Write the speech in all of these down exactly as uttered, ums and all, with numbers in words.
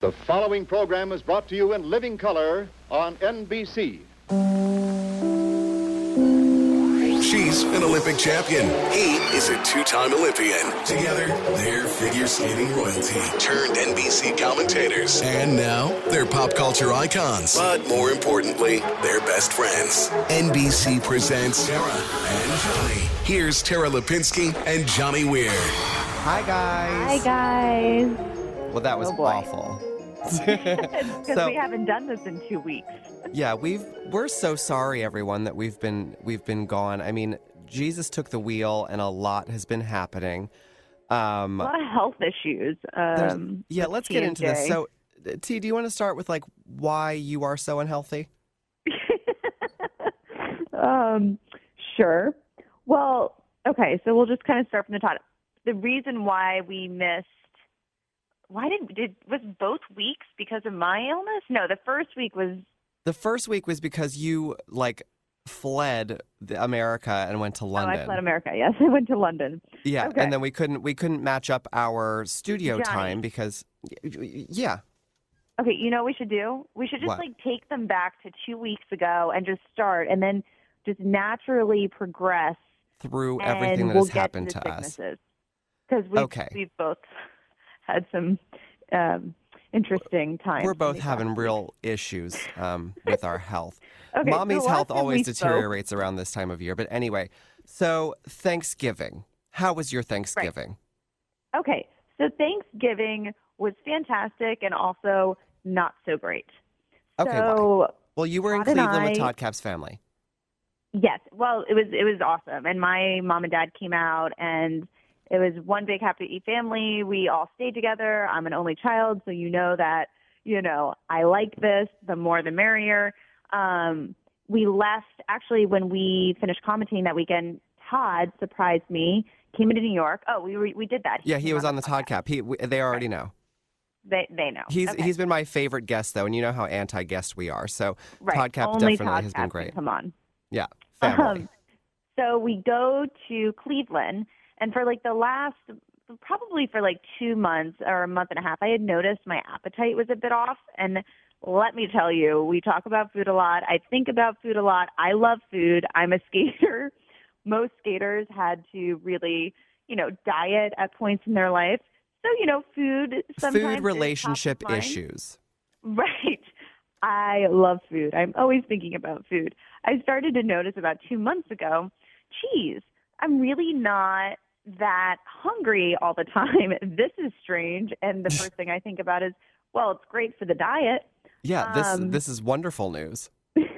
The following program is brought to you in living color on N B C. She's an Olympic champion. He is a two-time Olympian. Together, they're figure skating royalty, turned N B C commentators. And now, they're pop culture icons. But more importantly, they're best friends. N B C presents Tara and Johnny. Here's Tara Lipinski and Johnny Weir. Hi, guys. Hi, guys. Well, that was Oh, boy. awful. Because So- we haven't done this in two weeks. Yeah, we've we're so sorry, everyone, that we've been we've been gone. I mean, Jesus took the wheel, and a lot has been happening. Um, A lot of health issues. there's- Um, yeah, with let's get into this. T and J. So, uh, T, do you want to start with like why you are so unhealthy? um, sure. Well, okay, so we'll just kind of start from the top. The reason why we missed, why did, did, was both weeks because of my illness? No, the first week was, The first week was because you like fled the America and went to oh, London. I fled America. Yes, I went to London. Yeah, Okay. and then we couldn't we couldn't match up our studio Johnny. time because y- y- yeah. Okay, you know what we should do? We should just What? like take them back to two weeks ago and just start and then just naturally progress Through and everything that we'll has get happened to, to the us. sicknesses. Because we've, Okay. we've both had some um, interesting times. We're in both these having last real issues um, with our health. weeks. Okay, so Mommy's the last health time always we spoke- deteriorates around this time of year. But anyway, so Thanksgiving. How was your Thanksgiving? Okay, so Thanksgiving was fantastic and also not so great. Okay, so Well, you were in Todd and Cleveland with I- Todd Cap's family. yes, well, it was it was awesome, and my mom and dad came out, and it was one big happy family. We all stayed together. I'm an only child, so you know that you know I like this. The more, the merrier. Um, we left actually when we finished commentating that weekend. Todd surprised me. Came into New York. Oh, we were, we did that. Yeah, he came was on the Todd podcast. Cap. He, we, they already know. They they know. He's Okay. he's been my favorite guest though, and you know how anti-guest we are. So right. Todd Cap Only definitely Todd has Cap been can great. Come on. Yeah, family. Um, so we go to Cleveland, and for like the last, probably for like two months or a month and a half, I had noticed my appetite was a bit off. And let me tell you, we talk about food a lot. I think about food a lot. I love food. I'm a skater. Most skaters had to really, you know, diet at points in their life. So, you know, food sometimes is Food top relationship of mind. issues. Right. I love food. I'm always thinking about food. I started to notice about two months ago, geez, I'm really not that hungry all the time. This is strange. And the first thing I think about is, well, it's great for the diet. Yeah, this Um, this is wonderful news.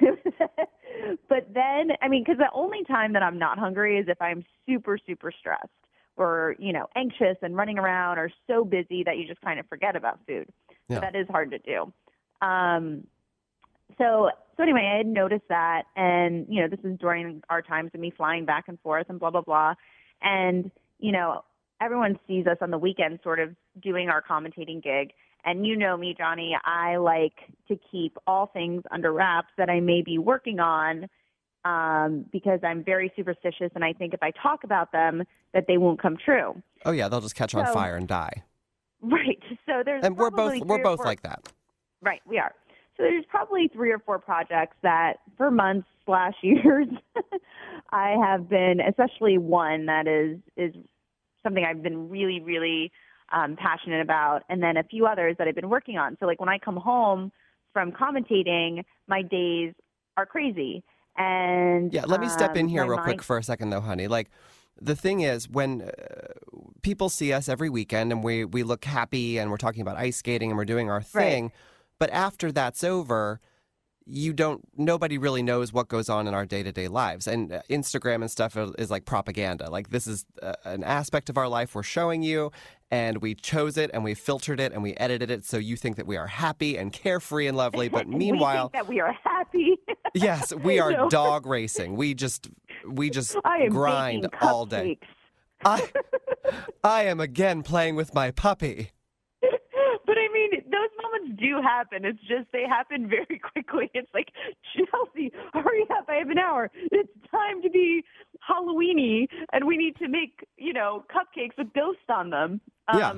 But then, I mean, because the only time that I'm not hungry is if I'm super, super stressed or, you know, anxious and running around or so busy that you just kind of forget about food. Yeah. So that is hard to do. Um, so, so anyway, I had noticed that, and, you know, this is during our times of me flying back and forth and blah, blah, blah. And, you know, everyone sees us on the weekend sort of doing our commentating gig. And you know me, Johnny, I like to keep all things under wraps that I may be working on um, because I'm very superstitious, and I think if I talk about them, that they won't come true. Oh yeah, they'll just catch on So- fire and die. Right. So there's And we're both probably we're three or both four- like that. Right, we are. So there's probably three or four projects that for months slash years I have been, especially one that is is something I've been really, really um, passionate about, and then a few others that I've been working on. So like when I come home from commentating, my days are crazy. And Yeah, let me step in um, here my real mind- quick for a second though, honey. Like the thing is when uh, people see us every weekend and we we look happy and we're talking about ice skating and we're doing our thing, but after that's over, you don't nobody really knows what goes on in our day-to-day lives, and uh, Instagram and stuff is, is like propaganda. Like this is uh, an aspect of our life we're showing you, and we chose it and we filtered it and we edited it so you think that we are happy and carefree and lovely, but meanwhile we think that we are happy. yes, we are No. dog racing. We just we just I am grind baking all day. cupcakes. I I am again playing with my puppy. But I mean, those moments do happen. It's just they happen very quickly. It's like, Chelsea, hurry up. I have an hour. It's time to be Halloweeny, and we need to make, you know, cupcakes with ghosts on them. Yeah. Um,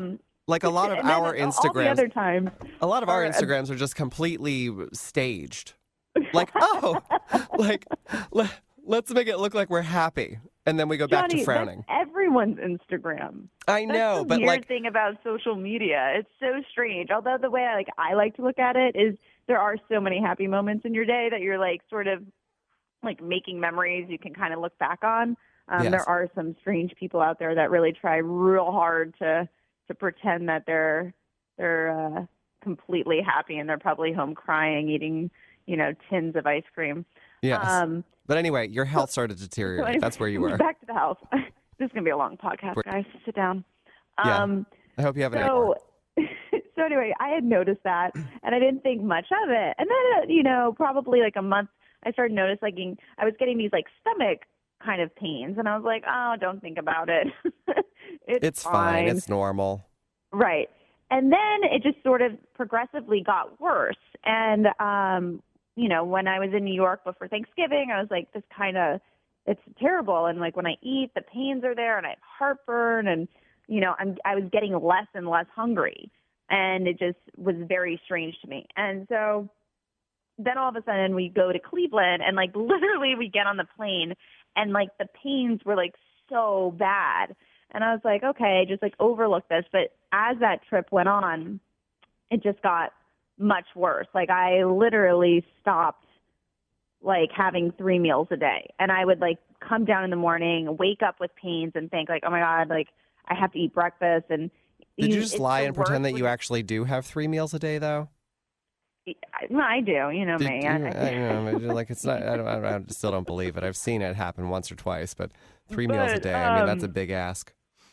Like a lot of And then our all the Instagrams, other times, a lot of our are a- Instagrams are just completely staged. Like, oh, like le- let's make it look like we're happy, and then we go back Johnny, to frowning. that's everyone's Instagram. I That's know, the but weird like, thing about social media. It's so strange. Although the way I like I like to look at it is there are so many happy moments in your day that you're like sort of like making memories you can kind of look back on. Um, Yes. There are some strange people out there that really try real hard to to pretend that they're they're uh, completely happy, and they're probably home crying, eating you know tins of ice cream. yes. Um, But anyway, your health started to so deteriorate. anyway, That's where you were. Back to the house. This is gonna be a long podcast, We're- guys. Sit down. Yeah. Um, I hope you have an so, so anyway, I had noticed that, and I didn't think much of it. And then, uh, you know, probably like a month, I started noticing I was getting these like stomach kind of pains, and I was like, oh, don't think about it. it's It's fine. It's normal. Right. And then it just sort of progressively got worse. And, um, you know, when I was in New York before Thanksgiving, I was like, this kind of, it's terrible. And like when I eat, the pains are there, and I have heartburn, and, you know, I'm, I was getting less and less hungry. And it just was very strange to me. And so then all of a sudden we go to Cleveland, and like literally we get on the plane, and like the pains were like so bad. And I was like, okay, just like overlook this. But as that trip went on, it just got much worse. Like I literally stopped like having three meals a day. And I would like come down in the morning, wake up with pains, and think like, oh my God, like I have to eat breakfast. And Did you just it's lie the and pretend that worst you when- actually do have three meals a day, though? No, I do. You know Did me. you- I, I know, but, like it's not. I, don't, I, don't, I still don't believe it. I've seen it happen once or twice, but three meals a But, day. I mean, that's a um, big ask.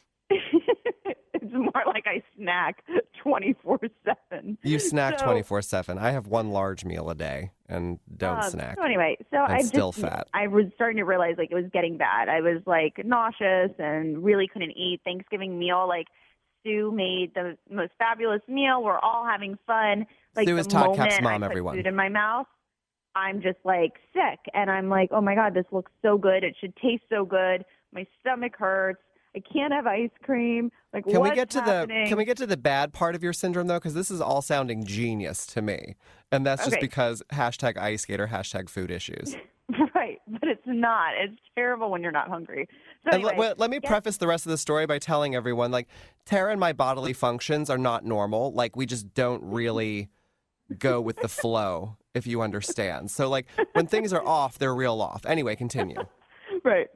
it's more like I snack twenty-four seven. You snack So, twenty-four seven. I have one large meal a day and don't um, snack. So anyway, so I just still fat. I was starting to realize like it was getting bad. I was like nauseous and really couldn't eat. Thanksgiving meal, like Sue made the most fabulous meal. We're all having fun. Like Sue the is Todd moment Kep's mom, I put everyone. food in my mouth, I'm just like sick, and I'm like, oh my God, this looks so good. It should taste so good. My stomach hurts. I can't have ice cream. Like, Can what's we get to happening? the Can we get to the bad part of your syndrome though? Because this is all sounding genius to me, and that's just Okay. because hashtag ice skate or hashtag food issues. Right, but it's not. It's terrible when you're not hungry. So And anyway, let, well, let me yes, preface the rest of the story by telling everyone, like, Tara and my bodily functions are not normal. Like, we just don't really go with the flow, if you understand. So, like, when things are off, they're real off. Anyway, continue. right.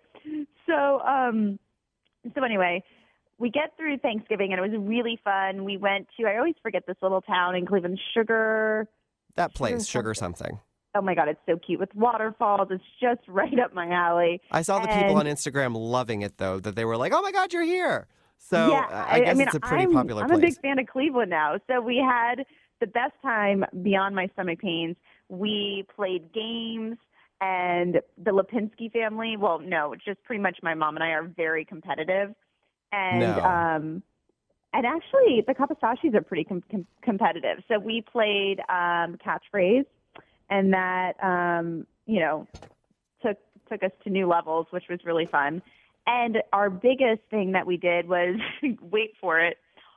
So, um, so anyway, we get through Thanksgiving, and it was really fun. We went to, I always forget this little town in Cleveland, Sugar. That place, Sugar sugar something. Oh my God, it's so cute with waterfalls. It's just right up my alley. I saw the people on And- Instagram loving it, though, that they were like, oh my God, you're here. So yeah, uh, I guess mean, it's a pretty I'm, popular I'm place. a big fan of Cleveland now. So we had the best time beyond my stomach pains. We played games, and the Lipinski family, well, no, just pretty much my mom and I are very competitive. And No. um, and actually, the Kapasashis are pretty com- com- competitive. So we played um, catchphrase, and that, um, you know, took took us to new levels, which was really fun. And our biggest thing that we did was, wait for it,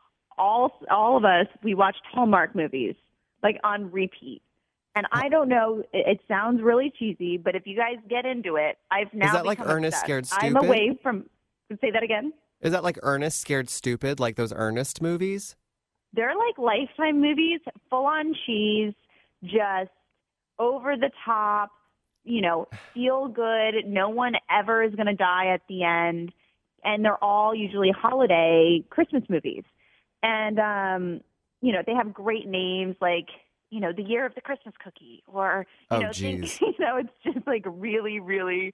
all all of us, we watched Hallmark movies, like on repeat. And I don't know, it, it sounds really cheesy, but if you guys get into it, I've now that like become Ernest obsessed. Scared I'm Stupid? away from, say that again? Is that like Ernest Scared Stupid, like those Ernest movies? They're like Lifetime movies, full on cheese, just over the top, you know, feel good. No one ever is going to die at the end. And they're all usually holiday Christmas movies. And, um, you know, they have great names like, you know, The Year of the Christmas Cookie, or, you Oh, know, geez. think, you know, it's just like really, really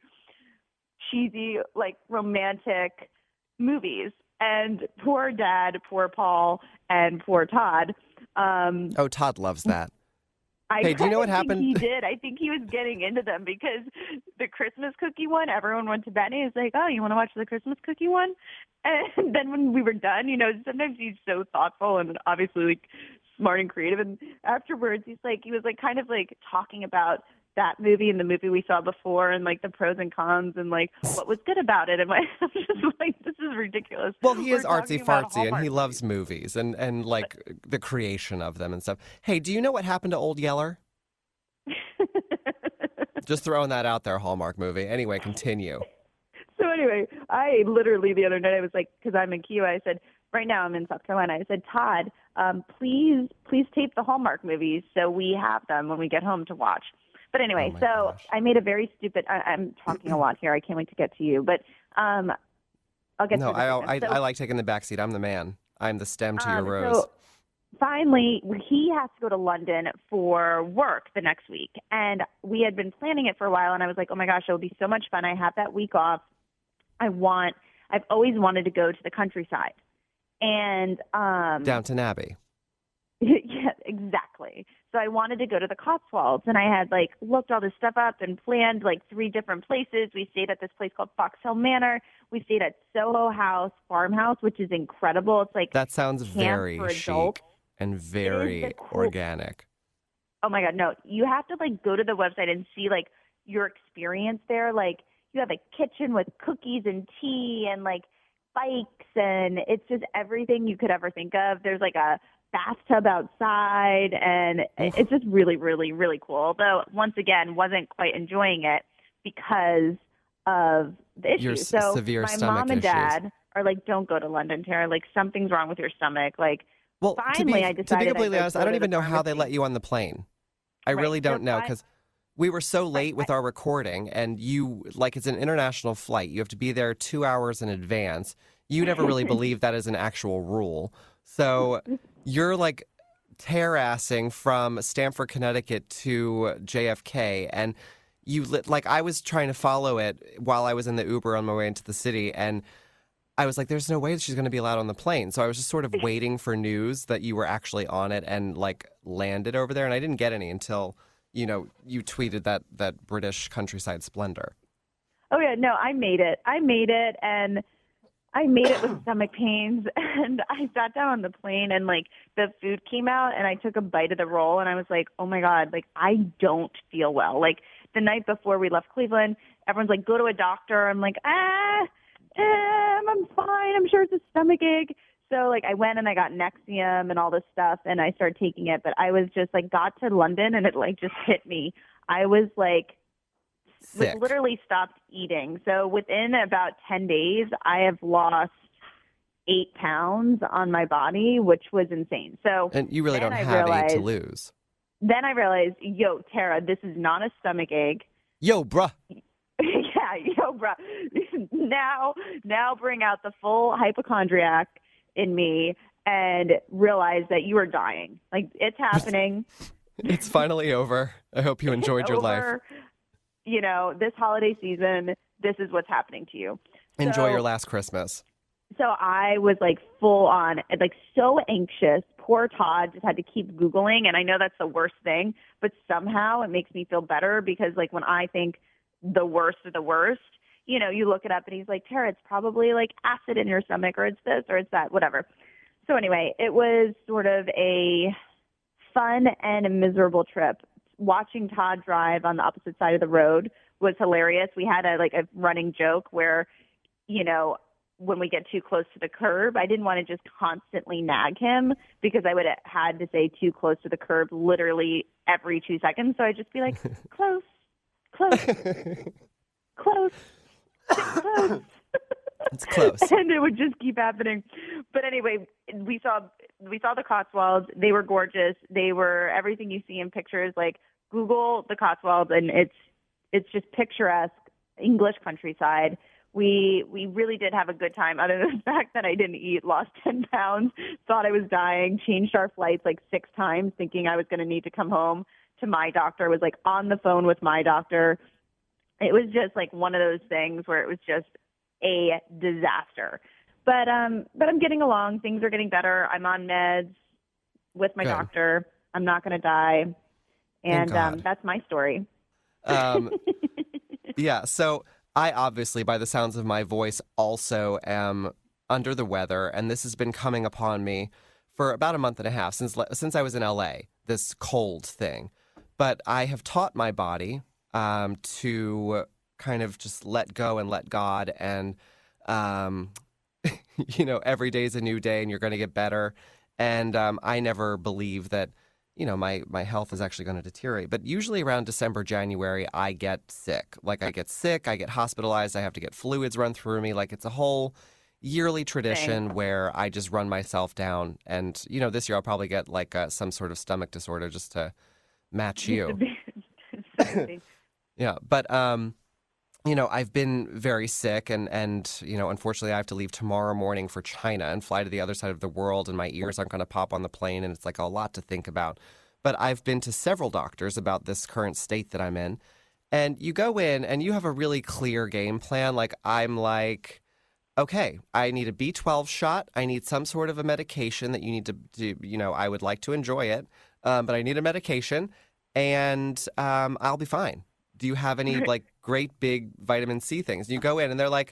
cheesy, like romantic movies. And poor Dad, poor Paul, and poor Todd. Um, Oh, Todd loves that. I Hey, do you know what kinda happened? Think he did. I think he was getting into them because the Christmas cookie one, everyone went to bed and he was like, oh, you want to watch the Christmas cookie one? And then when we were done, you know, sometimes he's so thoughtful and obviously like smart and creative. And afterwards, he's like, he was like kind of like talking about that movie and the movie we saw before and like the pros and cons and like what was good about it. And my, I'm just like, this is ridiculous. Well, he We're is artsy talking about fartsy and he Hallmark loves movies and, and like the creation of them and stuff. Hey, do you know what happened to Old Yeller? Just throwing that out there, Hallmark movie. Anyway, continue. So anyway, I literally the other night I was like, because I'm in Kiowa, I said, right now I'm in South Carolina. I said, Todd, um, please, please tape the Hallmark movies so we have them when we get home to watch. But anyway, Oh my so gosh. I made a very stupid. I, I'm talking a lot here. I can't wait to get to you, but um, I'll get No, to the I, segment. I, So, I like taking the back seat. I'm the man. I'm the stem to your um, rose. So finally, he has to go to London for work the next week, and we had been planning it for a while. And I was like, oh my gosh, it will be so much fun. I have that week off. I want. I've always wanted to go to the countryside, and um, Downton Abbey. yeah, exactly. So I wanted to go to the Cotswolds, and I had like looked all this stuff up and planned like three different places. We stayed at this place called Fox Hill Manor. We stayed at Soho House Farmhouse, which is incredible. It's like That sounds camp very for chic adults. and very the cool- organic. Oh my God, no! You have to like go to the website and see like your experience there. Like you have a kitchen with cookies and tea and like bikes, and it's just everything you could ever think of. There's like a bathtub outside, and it's just really, really, really cool. Although, once again, wasn't quite enjoying it because of the Your issues. s- So severe my stomach mom and issues. dad are like, "Don't go to London, Tara. Like something's wrong with your stomach." Like Well, to finally, be, I to be decided I'd completely go honest, go I don't to even the know how they pharmacy. let you on the plane. I Right. really So don't know I- because we were so late I- with our recording, and you, like, it's an international flight. You have to be there two hours in advance. You never really believe that is an actual rule. So you're like tear-assing from Stamford, Connecticut to J F K, and you lit, like I was trying to follow it while I was in the Uber on my way into the city, and I was like, there's no way that she's going to be allowed on the plane. So I was just sort of waiting for news that you were actually on it and like landed over there. And I didn't get any until, you know, you tweeted that, that British countryside splendor. Oh yeah, no, I made it. I made it, and I made it with stomach pains. And I sat down on the plane, and like the food came out, and I took a bite of the roll, and I was like, oh my God, like I don't feel well. Like the night before we left Cleveland, everyone's like, go to a doctor. I'm like, ah, eh, I'm fine. I'm sure it's a stomach ache. So like I went and I got Nexium and all this stuff, and I started taking it. But I was just like got to London, and it like just hit me. I was like. Sick. Like, literally stopped eating. So within about ten days, I have lost eight pounds on my body, which was insane. So And you really then don't I have realized, eight to lose. Then I realized, yo, Tara, this is not a stomach ache. Yo, bruh. Yeah, yo, bro. now, now bring out the full hypochondriac in me and realize that you are dying. Like, it's happening. It's finally over. I hope you enjoyed your life. Over, you know, this holiday season, this is what's happening to you. Enjoy So- your last Christmas. So I was like full on, like so anxious. Poor Todd just had to keep Googling. And I know that's the worst thing, but somehow it makes me feel better because like when I think the worst of the worst, you know, you look it up and he's like, Tara, it's probably like acid in your stomach or it's this or it's that, whatever. So anyway, it was sort of a fun and a miserable trip. Watching Todd drive on the opposite side of the road was hilarious. We had a like a running joke where, you know, when we get too close to the curb, I didn't want to just constantly nag him because I would have had to say too close to the curb literally every two seconds. So I'd just be like, close, close, close, close. It's close. And it would just keep happening. But anyway, we saw we saw the Cotswolds. They were gorgeous. They were everything you see in pictures. Like Google the Cotswolds, and it's it's just picturesque English countryside. We we really did have a good time, other than the fact that I didn't eat, lost ten pounds, thought I was dying, changed our flights like six times, thinking I was going to need to come home to my doctor, was like on the phone with my doctor. It was just like one of those things where it was just a disaster. But um, but I'm getting along. Things are getting better. I'm on meds with my Good. doctor. I'm not going to die. And um, God. that's my story. Um, yeah, so I obviously, by the sounds of my voice, also am under the weather, and this has been coming upon me for about a month and a half since since I was in L A, this cold thing. But I have taught my body um, to kind of just let go and let God and, um, you know, every day is a new day and you're going to get better. And um, I never believe that, you know, my, my health is actually going to deteriorate. But usually around December, January, I get sick. Like I get sick, I get hospitalized, I have to get fluids run through me. Like it's a whole yearly tradition Same. where I just run myself down. And, you know, this year I'll probably get like uh, some sort of stomach disorder just to match you. Yeah. But, um, you know, I've been very sick and, and, you know, unfortunately I have to leave tomorrow morning for China and fly to the other side of the world and my ears aren't going to pop on the plane and it's like a lot to think about. But I've been to several doctors about this current state that I'm in. And you go in and you have a really clear game plan. Like I'm like, okay, I need a B twelve shot. I need some sort of a medication that you need to, to you know, I would like to enjoy it. Um, but I need a medication and um, I'll be fine. Do you have any like great big vitamin C things? And you go in and they're like,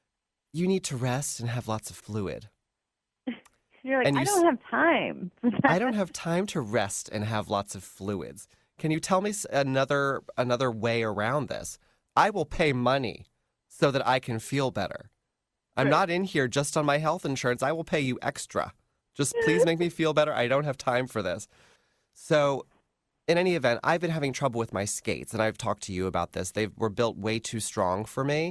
you need to rest and have lots of fluid. You're like, And you I s- don't have time for that. I don't have time to rest and have lots of fluids. Can you tell me s- another another way around this? I will pay money so that I can feel better. I'm Right. not in here just on my health insurance. I will pay you extra. Just please make me feel better. I don't have time for this. So, in any event, I've been having trouble with my skates, and I've talked to you about this. They were built way too strong for me.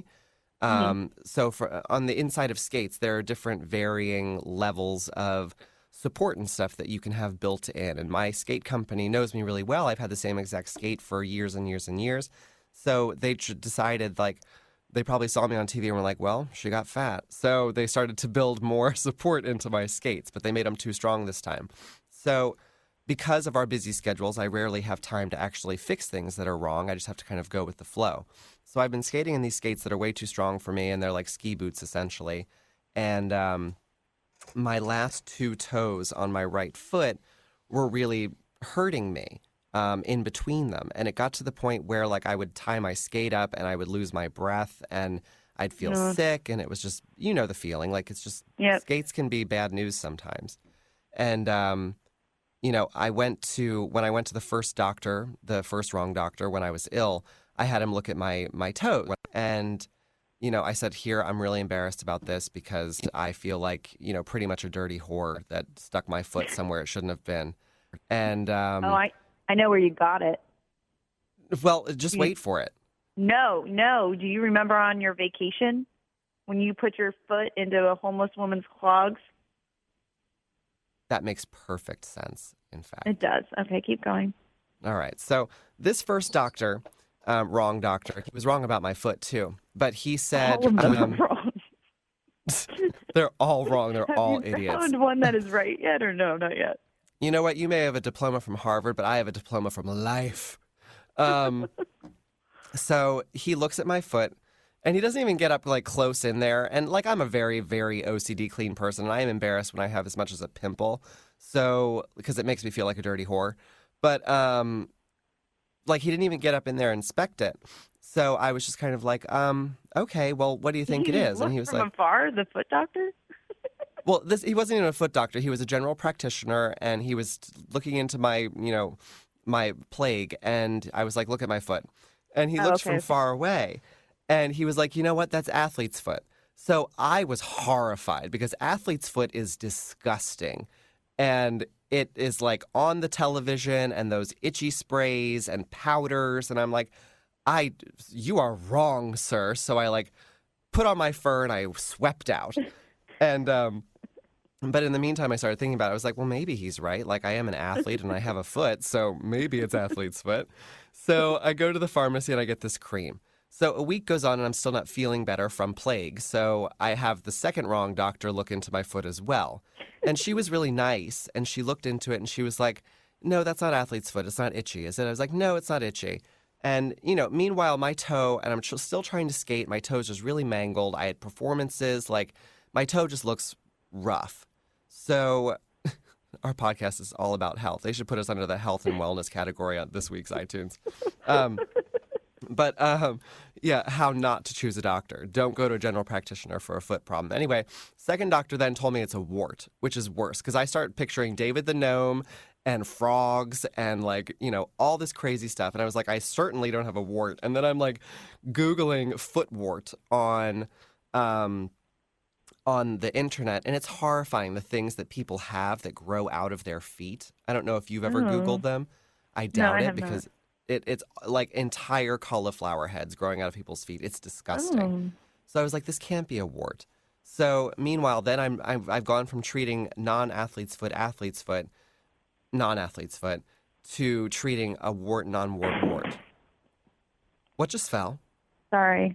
Um, So, for on the inside of skates, there are different varying levels of support and stuff that you can have built in. And my skate company knows me really well. I've had the same exact skate for years and years and years. So they tr- decided, like, they probably saw me on T V and were like, well, she got fat. So they started to build more support into my skates, but they made them too strong this time. So because of our busy schedules, I rarely have time to actually fix things that are wrong. I just have to kind of go with the flow. So I've been skating in these skates that are way too strong for me, and they're like ski boots essentially. And um, my last two toes on my right foot were really hurting me um, in between them. And it got to the point where like I would tie my skate up and I would lose my breath and I'd feel Ugh. sick. And it was just, you know, the feeling like it's just Yep. skates can be bad news sometimes. And, um, you know, I went to, when I went to the first doctor, the first wrong doctor, when I was ill, I had him look at my, my toes. And, you know, I said, here, I'm really embarrassed about this because I feel like, you know, pretty much a dirty whore that stuck my foot somewhere it shouldn't have been. And, um, Oh, I, I know where you got it. well, just You- wait for it. No, no. Do you remember on your vacation when you put your foot into a homeless woman's clogs? That makes perfect sense, in fact. It does. Okay, keep going. All right. So this first doctor, um, wrong doctor, he was wrong about my foot too. But he said, All of them um, are wrong. they're all wrong. They're Have all you idiots. found one that is right yet, or no, not yet? You know what? You may have a diploma from Harvard, but I have a diploma from life. Um, so he looks at my foot, and he doesn't even get up like close in there. And like I'm a very, very O C D clean person, and I am embarrassed when I have as much as a pimple. So because it makes me feel like a dirty whore. But um, like he didn't even get up in there and inspect it. So I was just kind of like, um, okay, well, what do you think it You is? And he looked was from like, afar, the foot doctor? well, this he wasn't even a foot doctor. He was a general practitioner, and he was looking into my, you know, my plague. And I was like, look at my foot. And he Oh, looked okay, from okay. far away. And he was like, you know what? That's athlete's foot. So I was horrified because athlete's foot is disgusting. And it is like on the television and those itchy sprays and powders. And I'm like, I, you are wrong, sir. So I like put on my fur and I swept out. And, um, but in the meantime, I started thinking about it. I was like, well, maybe he's right. Like, I am an athlete and I have a foot, so maybe it's athlete's foot. So I go to the pharmacy and I get this cream. So a week goes on and I'm still not feeling better from plague. So I have the second wrong doctor look into my foot as well. And she was really nice and she looked into it and she was like, no, that's not athlete's foot. It's not itchy, is it? I was like, no, it's not itchy. And, you know, meanwhile, my toe, and I'm tr- still trying to skate, my toe's just really mangled. I had performances, like, my toe just looks rough. So our podcast is all about health. They should put us under the health and wellness category on this week's iTunes. Um, but um, yeah, how not to choose a doctor. Don't go to a general practitioner for a foot problem. Anyway, second doctor then told me it's a wart, which is worse because I start picturing David the Gnome and frogs and like, you know, all this crazy stuff. And I was like, I certainly don't have a wart. And then I'm like Googling foot wart on um on the internet, and it's horrifying the things that people have that grow out of their feet. I don't know if you've ever Oh. Googled them. I No, doubt I it have not. because it, it's like entire cauliflower heads growing out of people's feet. It's disgusting. Oh. So I was like, this can't be a wart. So meanwhile, then I'm I've, I've gone from treating non-athlete's foot, athlete's foot, non-athlete's foot, to treating a wart, non-wart wart. What just fell? Sorry.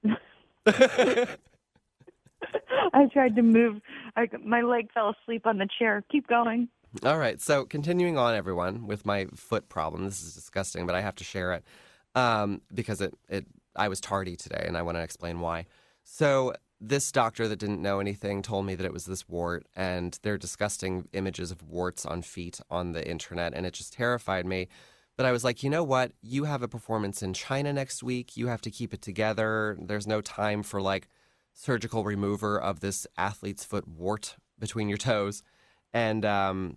I tried to move. I, my leg fell asleep on the chair. Keep going. All right. So continuing on, everyone, with my foot problem. This is disgusting, but I have to share it um, because it, it I was tardy today, and I want to explain why. So this doctor that didn't know anything told me that it was this wart, and there are disgusting images of warts on feet on the internet, and it just terrified me. But I was like, you know what? You have a performance in China next week. You have to keep it together. There's no time for like surgical remover of this athlete's foot wart between your toes. And um,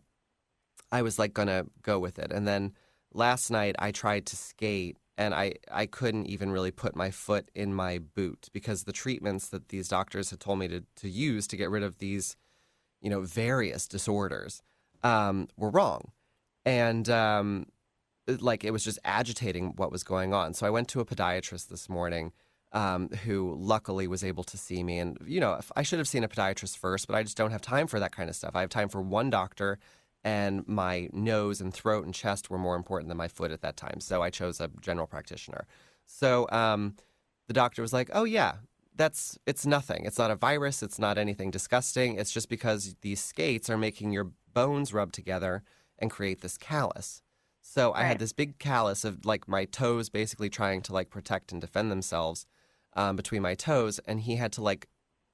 I was like going to go with it. And then last night I tried to skate and I, I couldn't even really put my foot in my boot because the treatments that these doctors had told me to, to use to get rid of these, you know, various disorders um, were wrong. And um, like it was just agitating what was going on. So I went to a podiatrist this morning um, who luckily was able to see me. And, you know, I should have seen a podiatrist first, but I just don't have time for that kind of stuff. I have time for one doctor, and my nose and throat and chest were more important than my foot at that time. So I chose a general practitioner. So um, the doctor was like, oh, yeah, that's it's nothing. It's not a virus. It's not anything disgusting. It's just because these skates are making your bones rub together and create this callus. So I Right. had this big callus of like my toes basically trying to like protect and defend themselves um, between my toes. And he had to like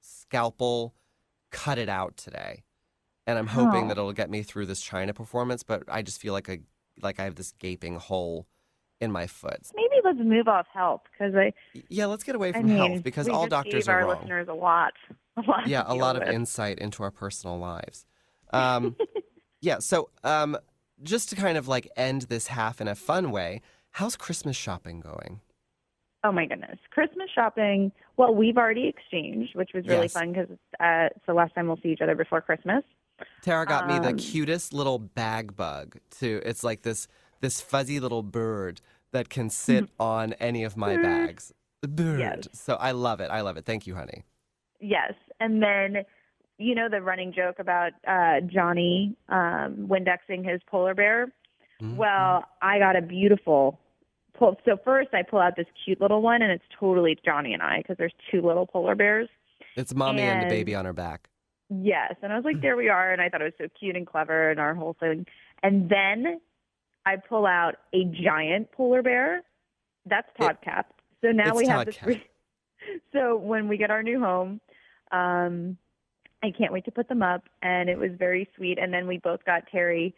scalpel cut it out today. And I'm hoping Oh. that it'll get me through this China performance. But I just feel like a like I have this gaping hole in my foot. Maybe let's move off health because I, Yeah, let's get away I from mean, health because we all just doctors gave are our wrong. listeners a lot, a lot. Yeah, to a deal lot of with. insight into our personal lives. Um, yeah, so um, just to kind of like end this half in a fun way, how's Christmas shopping going? Oh my goodness, Christmas shopping. Well, we've already exchanged, which was really Yes. fun because uh, it's the last time we'll see each other before Christmas. Tara got me the Um, cutest little bag bug too. It's like this this fuzzy little bird that can sit on any of my Bird. bags. Bird. Yes. So I love it. I love it. Thank you, honey. Yes, and then you know the running joke about uh, Johnny um, Windexing his polar bear. Mhm. Well, I got a beautiful pull. So first, I pull out this cute little one, and it's totally Johnny and I because there's two little polar bears. It's mommy and, the and- baby on her back. Yes, and I was like, there we are, and I thought it was so cute and clever, and our whole thing. And then I pull out a giant polar bear. That's Todd Cap. So now it's we have Todd this. Cap. Re- so when we get our new home, um, I can't wait to put them up, and it was very sweet. And then we both got Terry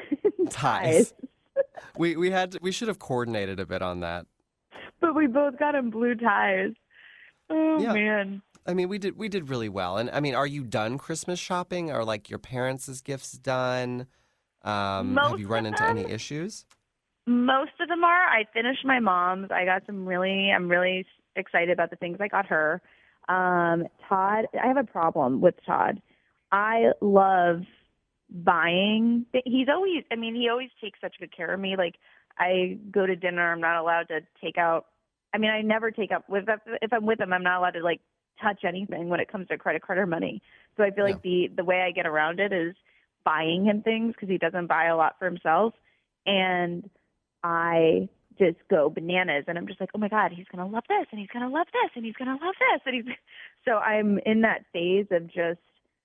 Ties. we we had to, we should have coordinated a bit on that. but we both got him blue ties. Oh Yeah. man. I mean, we did we did really well. And I mean, are you done Christmas shopping? Are like your parents' gifts done? Um, have Most you run of into any them. issues? Most of them are. I finished my mom's. I got some really, I'm really excited about the things I got her. Um, Todd, I have a problem with Todd. I love buying. He's always, I mean, he always takes such good care of me. Like, I go to dinner, I'm not allowed to take out, I mean, I never take out, if, if I'm with him, I'm not allowed to, like, touch anything when it comes to credit card or money. So I feel like the, the way I get around it is buying him things because he doesn't buy a lot for himself. And I just go bananas, and I'm just like, oh my God, he's going to love this, and he's going to love this, and he's going to love this. And he's so I'm in that phase of just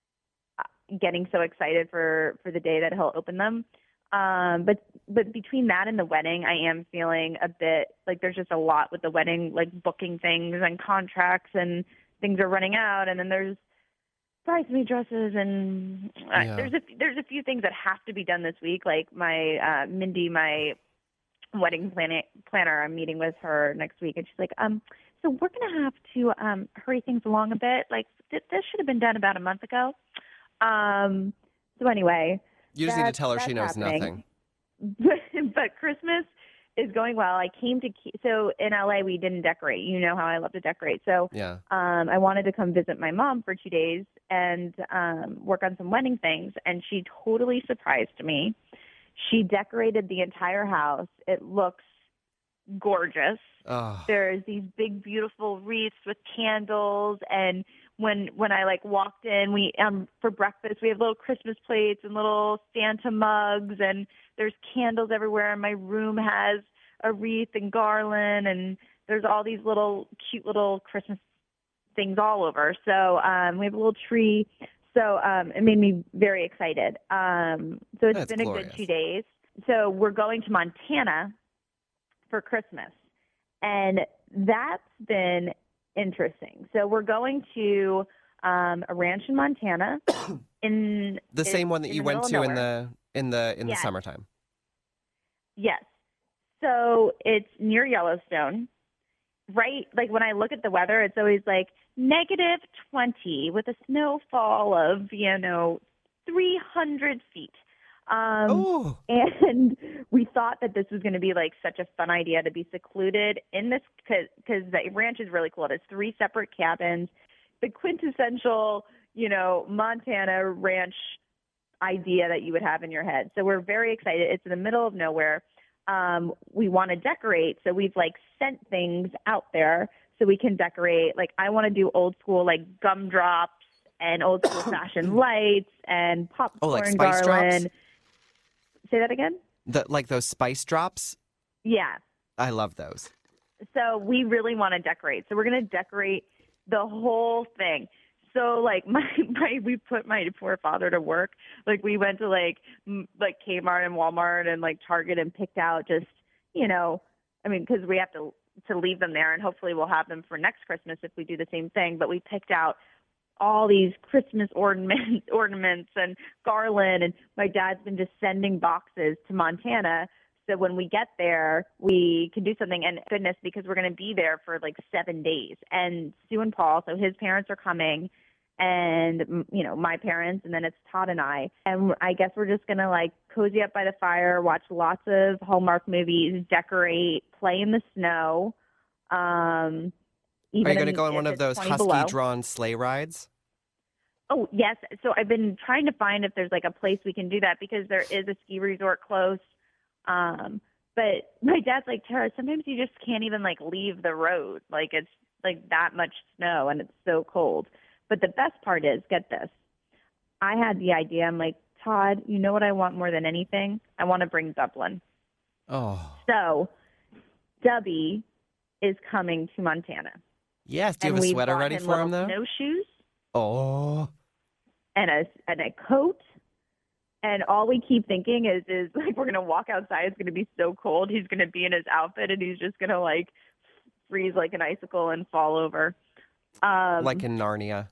getting so excited for, for the day that he'll open them. Um, but, but between that and the wedding, I am feeling a bit like there's just a lot with the wedding, like booking things and contracts, and things are running out. And then there's bridesmaid dresses, and uh, Yeah. there's a, there's a few things that have to be done this week. Like my, uh, Mindy, my wedding plan- planner, I'm meeting with her next week, and she's like, um, so we're going to have to, um, hurry things along a bit. Like th- this should have been done about a month ago. Um, so anyway, You just need to that's, tell her that's she knows happening. nothing. But, but Christmas is going well. I came to Ke- so in L A we didn't decorate. You know how I love to decorate. So Yeah. um, I wanted to come visit my mom for two days and um, work on some wedding things, and she totally surprised me. She decorated the entire house. It looks gorgeous. Oh. There's these big, beautiful wreaths with candles, and when when I like walked in, we um for breakfast we have little Christmas plates and little Santa mugs, and there's candles everywhere. And my room has a wreath and garland, and there's all these little cute little Christmas things all over. So um, we have a little tree. So um, it made me very excited. Um, so it's That's been glorious. a good two days. So we're going to Montana for Christmas, and that's been interesting. So we're going to um, a ranch in Montana. In The same one that in you the went middle to of in nowhere. the in the in the Yes. summertime. Yes. So it's near Yellowstone. Right, like when I look at the weather, it's always like negative twenty with a snowfall of, you know, three hundred feet. Um, Oh. and we thought that this was going to be like such a fun idea to be secluded in this, because the ranch is really cool. It's three separate cabins, the quintessential, you know, Montana ranch idea that you would have in your head. So we're very excited. It's in the middle of nowhere. Um, we want to decorate, so we've like sent things out there so we can decorate. Like I want to do old school like gumdrops and old school fashion lights and popcorn Oh, like spice garland. drops? Say that again? The like those spice drops? Yeah. I love those. So we really want to decorate. So we're going to decorate the whole thing. So like my, my, we put my poor father to work. Like we went to like, m- like Kmart and Walmart and like Target and picked out just, you know, I mean, cause we have to, to leave them there, and hopefully we'll have them for next Christmas if we do the same thing. But we picked out all these Christmas ornaments, ornaments and garland. And my dad's been just sending boxes to Montana. So when we get there, we can do something. And goodness, because we're going to be there for like seven days. And Sue and Paul, so his parents are coming, and, you know, my parents, and then it's Todd and I. And I guess we're just going to like cozy up by the fire, watch lots of Hallmark movies, decorate, play in the snow. Um, even Are you going to in- go on one if of it's those twenty below. husky-drawn sleigh rides? Oh, yes. So I've been trying to find if there's like a place we can do that, because there is a ski resort close. Um, but my dad's like, Tara, sometimes you just can't even like leave the road. Like it's like that much snow and it's so cold. But the best part is, get this, I had the idea. I'm like, Todd, you know what I want more than anything? I want to bring Dublin. Oh. So Dubby is coming to Montana. Yes. Do you and have a we sweater bought ready him for him, little though? snowshoes Oh. and a, and a coat. And all we keep thinking is, is like, we're going to walk outside. It's going to be so cold. He's going to be in his outfit, and he's just going to like freeze like an icicle and fall over. Um, Like in Narnia.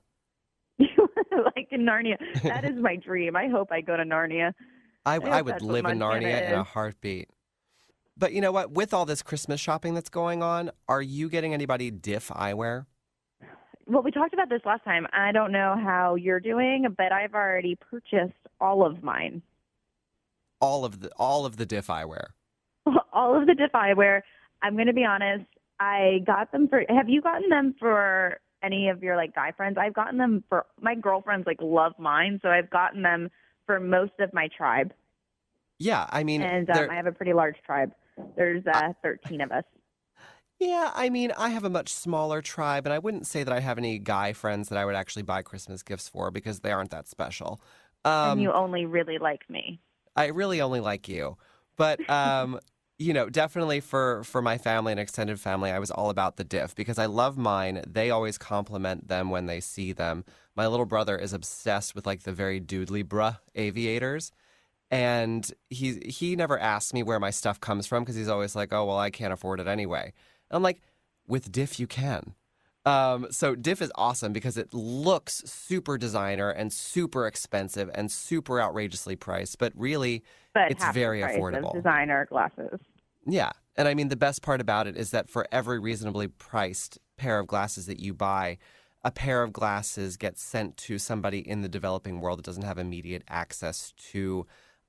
like in Narnia. That is my dream. I hope I go to Narnia. I, hope I would that's what live in Montana Narnia in a is. heartbeat. But you know what? With all this Christmas shopping that's going on, are you getting anybody Diff eyewear? Well, we talked about this last time. I don't know how you're doing, but I've already purchased all of mine. All of the all of the Diff eyewear. All of the Diff eyewear. I'm going to be honest. I got them for. Have you gotten them for any of your like guy friends? I've gotten them for my girlfriends. Like love mine, so I've gotten them for most of my tribe. Yeah, I mean, And um, they're- I have a pretty large tribe. There's uh, thirteen of us. yeah, I mean, I have a much smaller tribe, and I wouldn't say that I have any guy friends that I would actually buy Christmas gifts for because they aren't that special. Um, And you only really like me. I really only like you. But, um, you know, definitely for, for my family and extended family, I was all about the Diff because I love mine. They always compliment them when they see them. My little brother is obsessed with, like, the very doodly bruh aviators. And he, he never asks me where my stuff comes from because he's always like, oh, well, I can't afford it anyway. And I'm like, with Diff, you can. Um, so Diff is awesome because it looks super designer and super expensive and super outrageously priced, but really But it's half very the price affordable. of designer glasses. Yeah. And I mean, the best part about it is that for every reasonably priced pair of glasses that you buy, a pair of glasses gets sent to somebody in the developing world that doesn't have immediate access to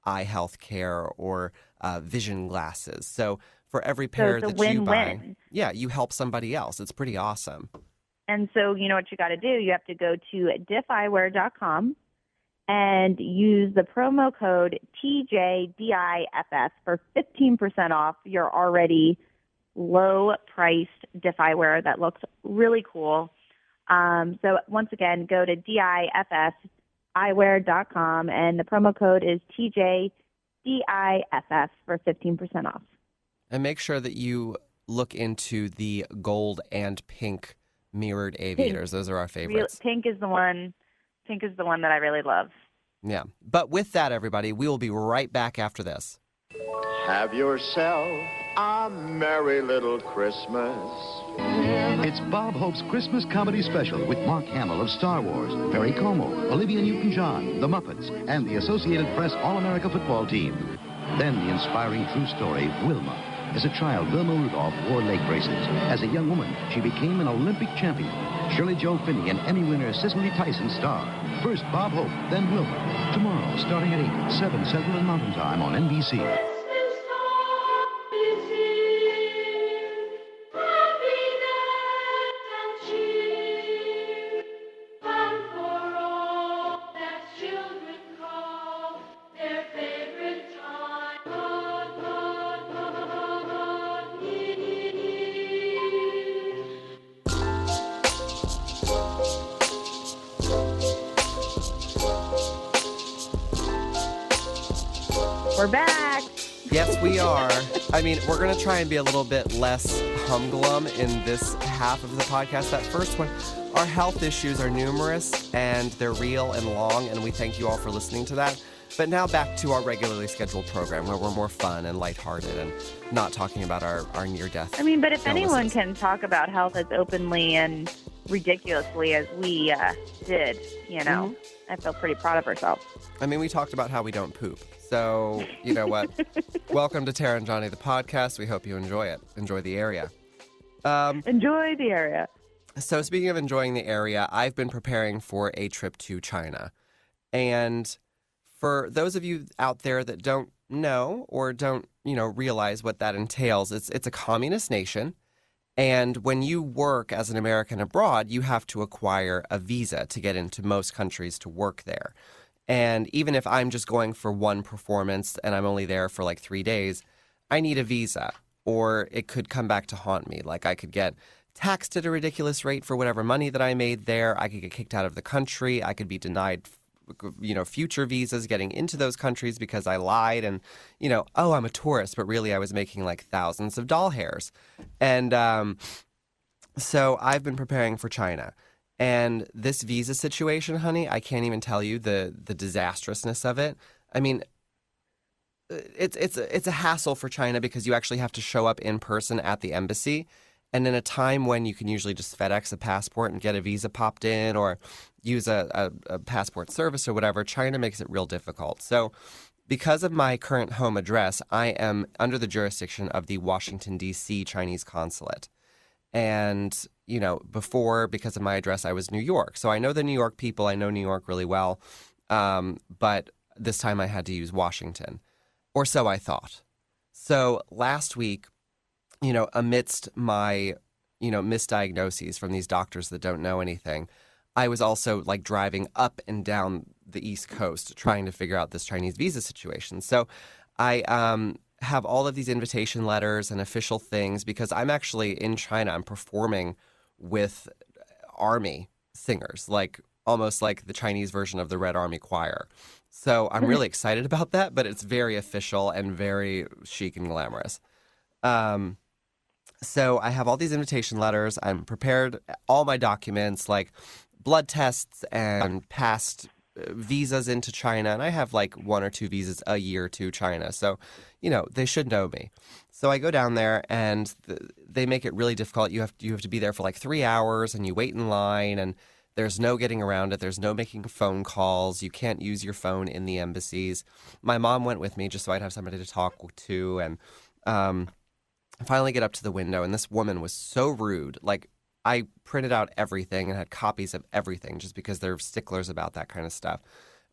eye health care or uh, vision glasses. So for every So pair it's a that you buy, win-win. yeah, you help somebody else. It's pretty awesome. And so you know what you got to do? You have to go to diff eyewear dot com and use the promo code T J D I F F for fifteen percent off your already low-priced Diff eyewear that looks really cool. Um, so once again, go to diff eyewear dot com and the promo code is T J D I F F for fifteen percent off. And make sure that you look into the gold and pink mirrored aviators. Those are our Real, favorites. pink is the one. Pink is the one that I really love. Yeah. But with that, everybody, we will be right back after this. Have yourself a merry little Christmas. It's Bob Hope's Christmas comedy special with Mark Hamill of Star Wars, Perry Como, Olivia Newton-John, The Muppets, and the Associated Press All-America football team. Then the inspiring true story, Wilma. As a child, Wilma Rudolph wore leg braces. As a young woman, she became an Olympic champion. Shirley Joe Finney and Emmy winner Cicely Tyson star. First Bob Hope, then Wilma. Tomorrow, starting at eight, seven Central and Mountain Time on N B C. We're back. Yes, we are. I mean, we're going to try and be a little bit less humglum in this half of the podcast. That first one, our health issues are numerous and they're real and long, and we thank you all for listening to that. But now back to our regularly scheduled program where we're more fun and lighthearted and not talking about our, our near-death I mean, but if anyone illnesses. can talk about health as openly and ridiculously as we uh, did, you know, Mm-hmm. I feel pretty proud of ourselves. I mean, we talked about how we don't poop. So, you know what? Welcome to Tara and Johnny, the podcast. We hope you enjoy it. Enjoy the area. Um, Enjoy the area. so speaking of enjoying the area, I've been preparing for a trip to China. And for those of you out there that don't know or don't, you know, realize what that entails, it's it's a communist nation. And when you work as an American abroad, you have to acquire a visa to get into most countries to work there. And even if I'm just going for one performance and I'm only there for like three days, I need a visa, or it could come back to haunt me. Like I could get taxed at a ridiculous rate for whatever money that I made there. I could get kicked out of the country. I could be denied, you know, future visas getting into those countries because I lied and, you know, oh, I'm a tourist, but really I was making like thousands of doll hairs. And um, so I've been preparing for China. And this visa situation, honey, I can't even tell you the the disastrousness of it. I mean, it's it's a, it's a hassle for China because you actually have to show up in person at the embassy. And in a time when you can usually just FedEx a passport and get a visa popped in or use a, a, a passport service or whatever, China makes it real difficult. So because of my current home address, I am under the jurisdiction of the Washington, D C Chinese consulate. And, you know, before, because of my address, I was New York. So I know the New York people. I know New York really well. Um, but this time I had to use Washington. Or so I thought. So last week, you know, amidst my, you know, misdiagnoses from these doctors that don't know anything, I was also like driving up and down the East Coast trying to figure out this Chinese visa situation. So I um, have all of these invitation letters and official things because I'm actually in China. I'm performing with army singers, like almost like the Chinese version of the Red Army Choir. So I'm really excited about that, but it's very official and very chic and glamorous. Um, so I have all these invitation letters. I'm prepared, all my documents, like blood tests and past visas into China. And I have like one or two visas a year to China. So, you know, they should know me. So I go down there and th- they make it really difficult. You have, you have to be there for like three hours and you wait in line and there's no getting around it. There's no making phone calls. You can't use your phone in the embassies. My mom went with me just so I'd have somebody to talk to. And um, I finally get up to the window, and this woman was so rude. Like, I printed out everything and had copies of everything just because they're sticklers about that kind of stuff.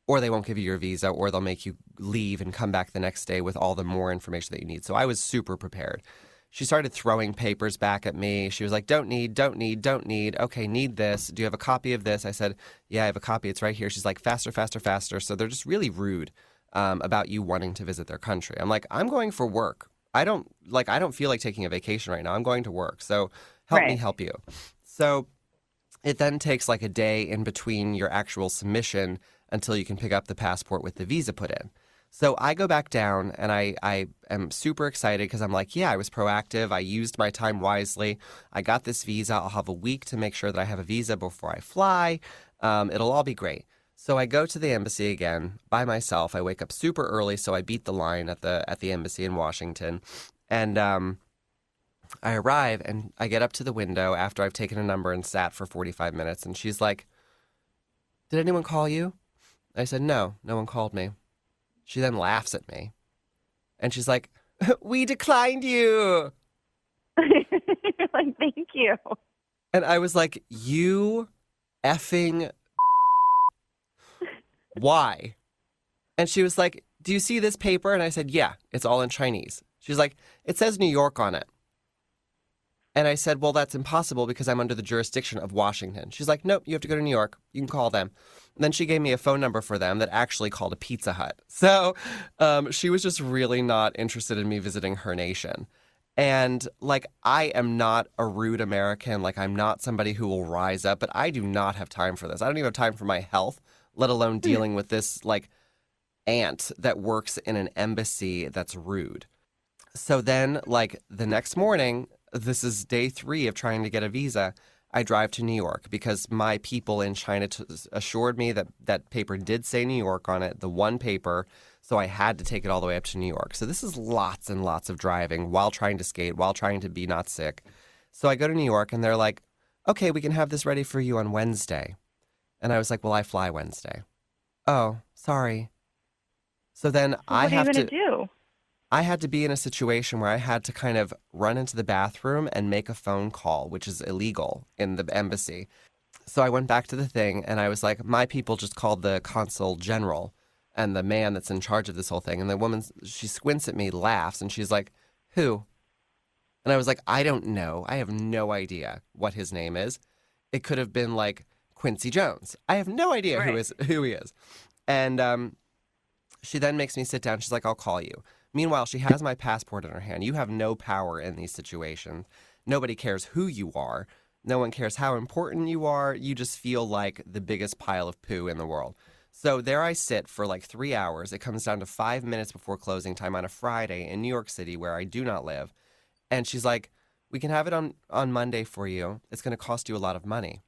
or they won't give you your visa, or they'll make you leave and come back the next day with all the more information that you need. So I was super prepared. She started throwing papers back at me. She was like, don't need, don't need, don't need. Okay, need this. Do you have a copy of this? I said, yeah, I have a copy. It's right here. She's like, faster, faster, faster. So they're just really rude um, about you wanting to visit their country. I'm like, I'm going for work. I don't like, I don't feel like taking a vacation right now. I'm going to work. So help Right. me help you. So it then takes like a day in between your actual submission until you can pick up the passport with the visa put in. So I go back down and I, I am super excited because I'm like, yeah, I was proactive. I used my time wisely. I got this visa. I'll have a week to make sure that I have a visa before I fly. Um, it'll all be great. So I go to the embassy again by myself. I wake up super early, so I beat the line at the at the embassy in Washington. And um, I arrive and I get up to the window after I've taken a number and sat for forty-five minutes. And she's like, did anyone call you? I said, no, no one called me. She then laughs at me, and she's like, we declined you. Like, thank you. And I was like, you effing why? And she was like, do you see this paper? And I said, yeah, it's all in Chinese. She's like, it says New York on it. And I said, well, that's impossible because I'm under the jurisdiction of Washington. She's like, nope, you have to go to New York. You can call them. And then she gave me a phone number for them that actually called a Pizza Hut. So um, she was just really not interested in me visiting her nation. And like, I am not a rude American. Like, I'm not somebody who will rise up, but I do not have time for this. I don't even have time for my health, let alone dealing with this like aunt that works in an embassy that's rude. So then like the next morning, this is day three of trying to get a visa. I drive to New York because my people in China t- assured me that that paper did say New York on it, the one paper. So I had to take it all the way up to New York. So this is lots and lots of driving while trying to skate, while trying to be not sick. So I go to New York and they're like, okay, we can have this ready for you on Wednesday. And I was like, well, I fly Wednesday. Oh, sorry. So then Well, I what are have you to. going to do? I had to be in a situation where I had to kind of run into the bathroom and make a phone call, which is illegal in the embassy. So I went back to the thing and I was like, my people just called the consul general and the man that's in charge of this whole thing. And the woman, she squints at me, laughs, and she's like, who? And I was like, I don't know. I have no idea what his name is. It could have been like Quincy Jones. I have no idea Right. who is who he is. And um, she then makes me sit down. She's like, I'll call you. Meanwhile, she has my passport in her hand. You have no power in these situations. Nobody cares who you are. No one cares how important you are. You just feel like the biggest pile of poo in the world. So there I sit for like three hours. It comes down to five minutes before closing time on a Friday in New York City where I do not live. And she's like, we can have it on, on Monday for you. It's going to cost you a lot of money.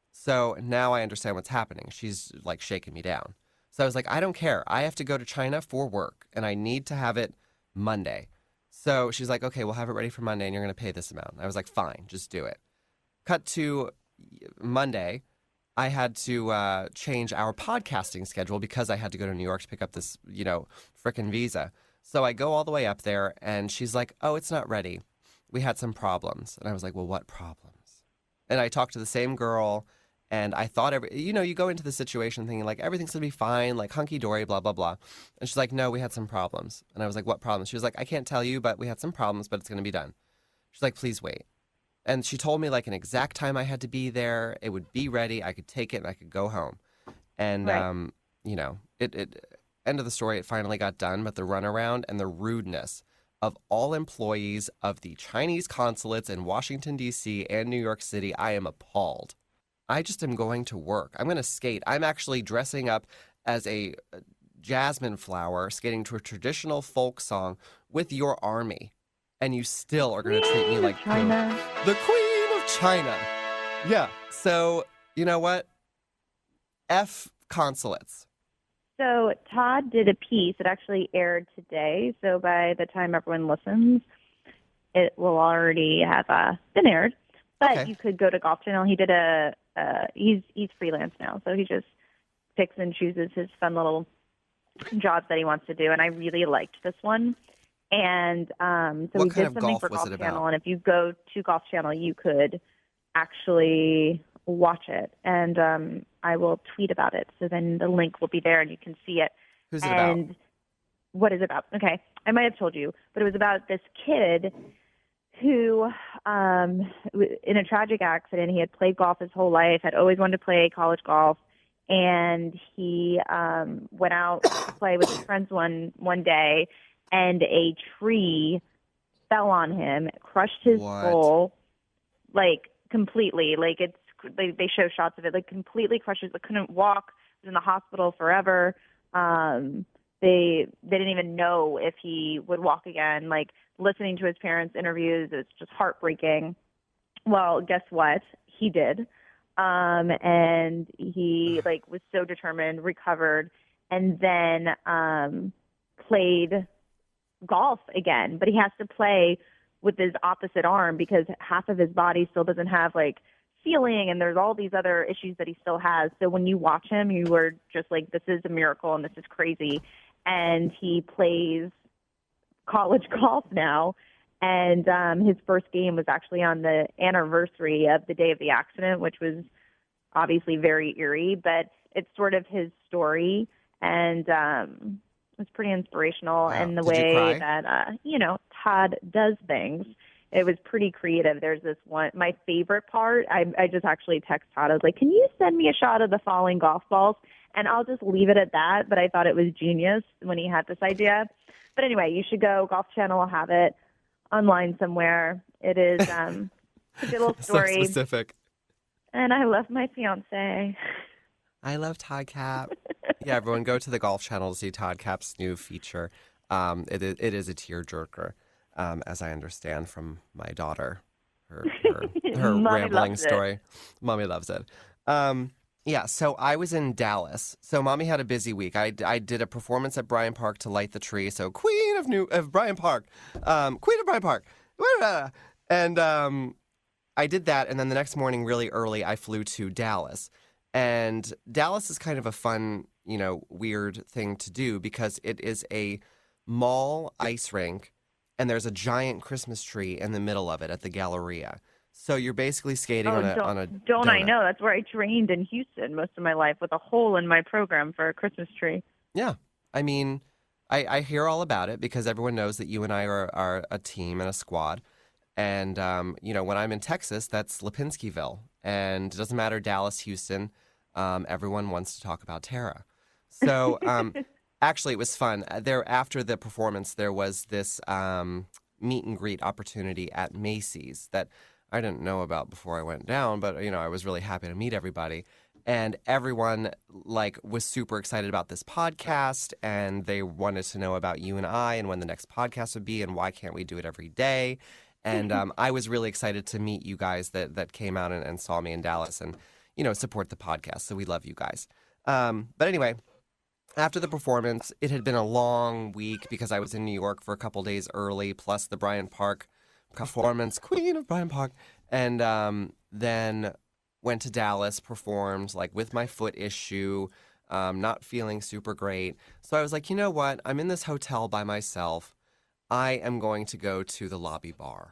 So now I understand what's happening. She's like shaking me down. So I was like, I don't care. I have to go to China for work, and I need to have it Monday. So she's like, okay, we'll have it ready for Monday, and you're going to pay this amount. I was like, fine, just do it. Cut to Monday. I had to uh, change our podcasting schedule because I had to go to New York to pick up this, you know, frickin' visa. So I go all the way up there, and she's like, oh, it's not ready. We had some problems. And I was like, well, what problems? And I talked to the same girl. And I thought, every, you know, you go into the situation thinking like everything's going to be fine, like hunky-dory, blah, blah, blah. And she's like, no, we had some problems. And I was like, what problems? She was like, I can't tell you, but we had some problems, but it's going to be done. She's like, please wait. And she told me like an exact time I had to be there. It would be ready. I could take it and I could go home. And, Right. um, you know, it, it end of the story, it finally got done. But the runaround and the rudeness of all employees of the Chinese consulates in Washington, D C and New York City, I am appalled. I just am going to work. I'm going to skate. I'm actually dressing up as a jasmine flower, skating to a traditional folk song with your army. And you still are going to treat me like China. poo. The Queen of China. Yeah. So, you know what? F consulates. So Todd did a piece. It actually aired today. So by the time everyone listens, it will already have uh, been aired. But Okay. you could go to Golf Channel. He did a. Uh, he's he's freelance now, so he just picks and chooses his fun little jobs that he wants to do. And I really liked this one. And um, so What we kind did of something golf for was Golf it Channel. about? And if you go to Golf Channel, you could actually watch it, and um, I will tweet about it. So then the link will be there, and you can see it. Who's it and about? What is it about? Okay, I might have told you, but it was about this kid who, um, in a tragic accident, he had played golf his whole life, had always wanted to play college golf, and he um, went out to play with his friends one one day, and a tree fell on him, crushed his What? skull, like completely. Like it's they, they show shots of it, like completely crushed his. Like couldn't walk. Was in the hospital forever. Um, they they didn't even know if he would walk again. Like listening to his parents' interviews, it's just heartbreaking. Well, guess what? He did. Um, and he like was so determined, recovered, and then um, played golf again. But he has to play with his opposite arm because half of his body still doesn't have like feeling, and there's all these other issues that he still has. So when you watch him, you are just like, this is a miracle and this is crazy. And he plays college golf now. And um, his first game was actually on the anniversary of the day of the accident, which was obviously very eerie, but it's sort of his story. And um, it's pretty inspirational. Wow. And the Did you way cry? that, uh, you know, Todd does things. It was pretty creative. There's this one, my favorite part, I, I just actually text Todd. I was like, can you send me a shot of the falling golf balls? And I'll just leave it at that. But I thought it was genius when he had this idea. But anyway, you should go. Golf Channel will have it online somewhere. It is um, a good little story. So specific. And I love my fiance. I love Todd Cap. Yeah, everyone go to the Golf Channel to see Todd Cap's new feature. Um, it, is, it is a tearjerker, um, as I understand from my daughter, her, her, her Mommy rambling loves it. story. Mommy loves it. Um, yeah, so I was in Dallas. So Mommy had a busy week. I, I did a performance at Bryant Park to light the tree. So Queen of New of Bryant Park, um, Queen of Bryant Park, and um, I did that. And then the next morning, really early, I flew to Dallas. And Dallas is kind of a fun, you know, weird thing to do because it is a mall ice rink, and there's a giant Christmas tree in the middle of it at the Galleria. So you're basically skating Oh, on a don't, on a don't I donut. know? That's where I trained in Houston most of my life with a hole in my program for a Christmas tree. Yeah, I mean, I, I hear all about it because everyone knows that you and I are, are a team and a squad. And, um, you know, when I'm in Texas, that's Lipinskiville. And it doesn't matter, Dallas, Houston, um, everyone wants to talk about Tara. So um, actually, it was fun. There, after the performance, there was this um, meet and greet opportunity at Macy's that I didn't know about before I went down, but, you know, I was really happy to meet everybody. And everyone, like, was super excited about this podcast, and they wanted to know about you and I and when the next podcast would be and why can't we do it every day. And um, I was really excited to meet you guys that, that came out and, and saw me in Dallas and, you know, support the podcast. So we love you guys. Um, but anyway, after the performance, it had been a long week because I was in New York for a couple days early, plus the Bryant Park performance, Queen of Bryant Park. And um, then went to Dallas, performed like with my foot issue, um, not feeling super great. So I was like, you know what? I'm in this hotel by myself. I am going to go to the lobby bar.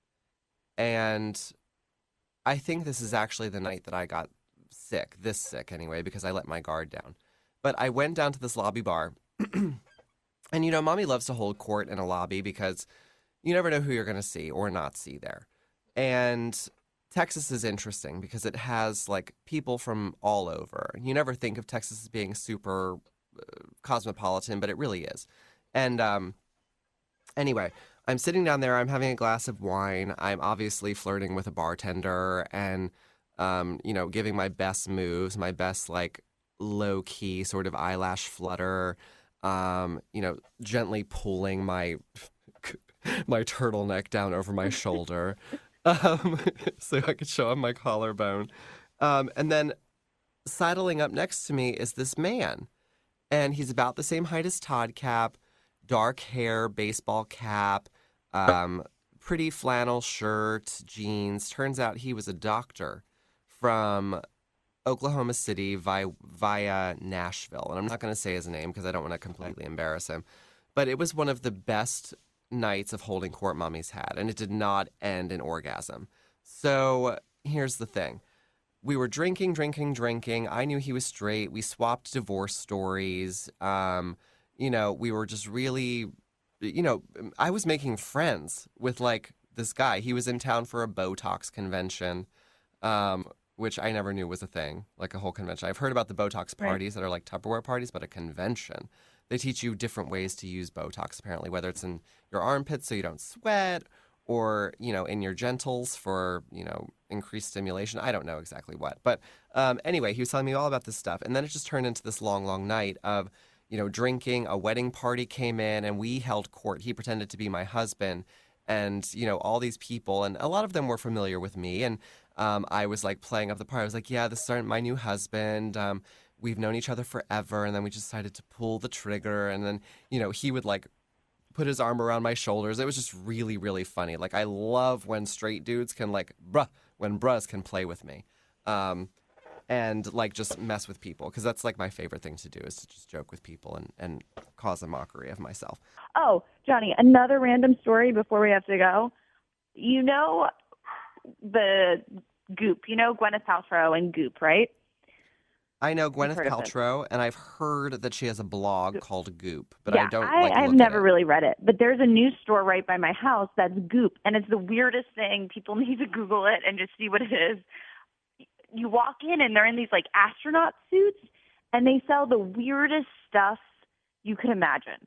And I think this is actually the night that I got sick, this sick anyway, because I let my guard down. But I went down to this lobby bar. And, you know, Mommy loves to hold court in a lobby because you never know who you're going to see or not see there. And Texas is interesting because it has, like, people from all over. You never think of Texas as being super uh, cosmopolitan, but it really is. And um, anyway, I'm sitting down there. I'm having a glass of wine. I'm obviously flirting with a bartender and, um, you know, giving my best moves, my best, like, low-key sort of eyelash flutter, um, you know, gently pulling my my turtleneck down over my shoulder. Um, so I could show him my collarbone. Um, and then sidling up next to me is this man. And he's about the same height as Todd Cap, dark hair, baseball cap, um, pretty flannel shirt, jeans. Turns out he was a doctor from Oklahoma City via, via Nashville. And I'm not going to say his name because I don't want to completely embarrass him. But it was one of the best nights of holding court Mommy's had, and it did not end in orgasm. So here's the thing. we were drinking, drinking, drinking. I knew he was straight. We swapped divorce stories. Um, you know, we were just really, you know, I was making friends with like this guy. He was in town for a Botox convention, um, which I never knew was a thing, like a whole convention. I've heard about the Botox parties right. that are like Tupperware parties, but a convention. They teach you different ways to use Botox, apparently, whether it's in your armpits so you don't sweat or, you know, in your genitals for, you know, increased stimulation. I don't know exactly what. But um, anyway, he was telling me all about this stuff. And then it just turned into this long, long night of, you know, drinking. A wedding party came in and we held court. He pretended to be my husband and, you know, all these people. And a lot of them were familiar with me. And um, I was like playing up the part. I was like, yeah, this is my new husband. Um, we've known each other forever. And then we just decided to pull the trigger. And then, you know, he would like put his arm around my shoulders. It was just really, really funny. Like, I love when straight dudes can, like, bruh, when bruhs can play with me. Um, and, like, just mess with people. Because that's, like, my favorite thing to do is to just joke with people and, and cause a mockery of myself. Oh, Johnny, another random story before we have to go. You know the Goop. You know Gwyneth Paltrow and Goop, right? I know Gwyneth Paltrow, and I've heard that she has a blog Goop. called Goop, but yeah, I don't I, like I've look never at it. really read it. But there's a news store right by my house that's Goop, and it's the weirdest thing. People need to Google it and just see what it is. You walk in, and they're in these, like, astronaut suits, and they sell the weirdest stuff you could imagine.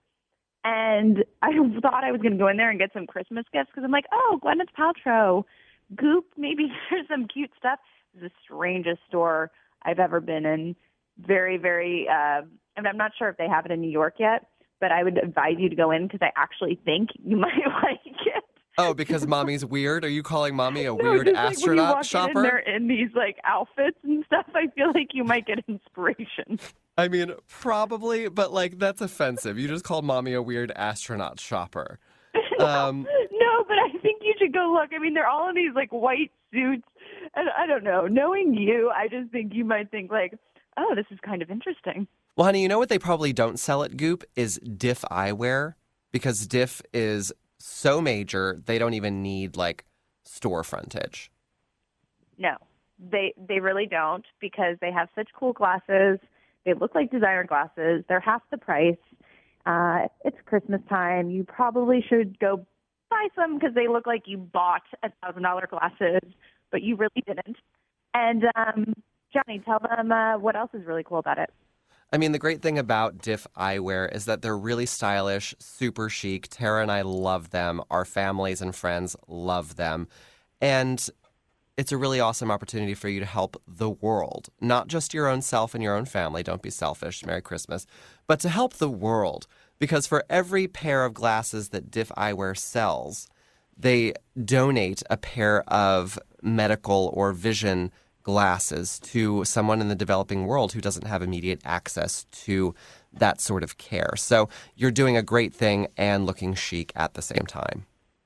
And I thought I was going to go in there and get some Christmas gifts because I'm like, oh, Gwyneth Paltrow, Goop, maybe there's some cute stuff. It's the strangest store I've ever been in. Very, very, uh, and I'm not sure if they have it in New York yet, but I would advise you to go in because I actually think you might like it. Oh, because mommy's weird? Are you calling mommy a no, weird just, astronaut like, when you walk shopper? In and they're in these like outfits and stuff. I feel like you might get inspiration. I mean, probably, but like that's offensive. You just called mommy a weird astronaut shopper. Um, no, but I think you should go look. I mean, they're all in these like white suits. And I don't know. Knowing you, I just think you might think like, oh, this is kind of interesting. Well, honey, you know what they probably don't sell at Goop is Diff eyewear because Diff is so major, they don't even need like store frontage. No, they they really don't because they have such cool glasses. They look like designer glasses. They're half the price. Uh, it's Christmas time. You probably should go buy some because they look like you bought a thousand dollar glasses, but you really didn't. And um, Johnny, tell them uh, what else is really cool about it. I mean, the great thing about Diff eyewear is that they're really stylish, super chic. Tara and I love them. Our families and friends love them. And it's a really awesome opportunity for you to help the world. Not just your own self and your own family. Don't be selfish. Merry Christmas. But to help the world. Because for every pair of glasses that Diff eyewear sells, they donate a pair of medical or vision glasses to someone in the developing world who doesn't have immediate access to that sort of care. So you're doing a great thing and looking chic at the same time.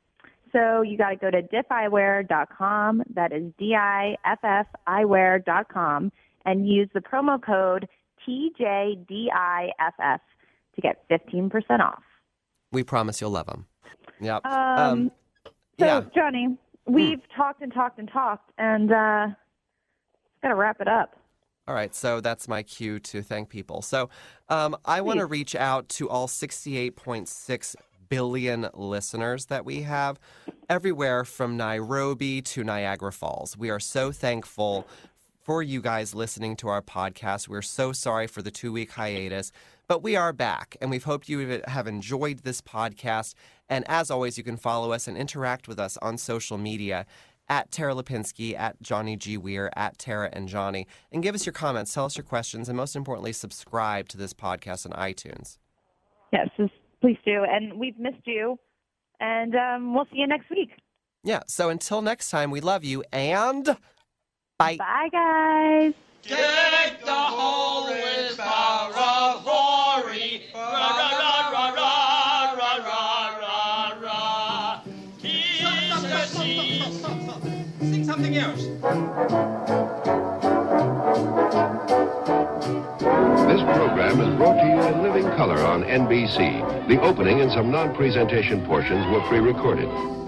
So you got to go to diff eyewear dot com. That is D I F F eyewear dot com and use the promo code T J D I F F to get fifteen percent off. We promise you'll love them. Yep. Um, um, so, yeah. Johnny, we've mm. talked and talked and talked, and uh, got to wrap it up. All right, so that's my cue to thank people. So um, I want to reach out to all sixty-eight point six billion listeners that we have everywhere from Nairobi to Niagara Falls. We are so thankful for you guys listening to our podcast. We're so sorry for the two-week hiatus, but we are back, and we've hoped you have enjoyed this podcast. And as always, you can follow us and interact with us on social media at Tara Lipinski, at Johnny G. Weir, at Tara and Johnny. And give us your comments, tell us your questions, and most importantly, subscribe to this podcast on iTunes. Yes, please do. And we've missed you. And um, we'll see you next week. Yeah, so until next time, we love you, and bye. Bye, guys. Take the whole with power of glory. Ra, ra, ra, ra, ra, ra, ra, ra, ra. Sing something else. This program is brought to you in living color on N B C. The opening and some non-presentation portions were pre-recorded.